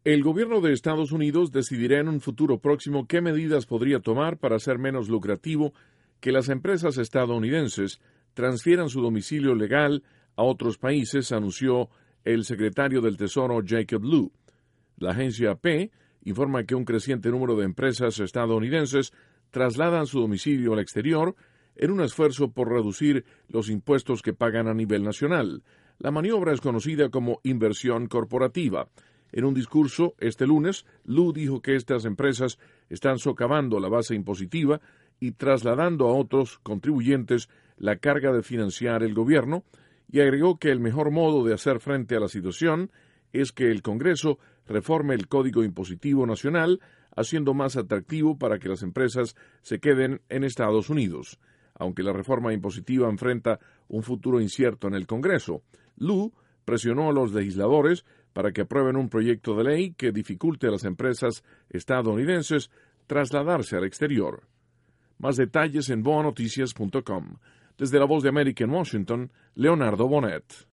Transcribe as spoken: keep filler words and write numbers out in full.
El gobierno de Estados Unidos decidirá en un futuro próximo qué medidas podría tomar para hacer menos lucrativo que las empresas estadounidenses transfieran su domicilio legal a otros países, anunció el secretario del Tesoro Jacob Lew. La agencia A P informa que un creciente número de empresas estadounidenses trasladan su domicilio al exterior en un esfuerzo por reducir los impuestos que pagan a nivel nacional. La maniobra es conocida como inversión corporativa. En un discurso este lunes, Lew dijo que estas empresas están socavando la base impositiva y trasladando a otros contribuyentes la carga de financiar el gobierno, y agregó que el mejor modo de hacer frente a la situación es que el Congreso reforme el Código Impositivo Nacional, haciendo más atractivo para que las empresas se queden en Estados Unidos. Aunque la reforma impositiva enfrenta un futuro incierto en el Congreso, Lew presionó a los legisladores para que aprueben un proyecto de ley que dificulte a las empresas estadounidenses trasladarse al exterior. Más detalles en boa noticias punto com. Desde la Voz de América en Washington, Leonardo Bonet.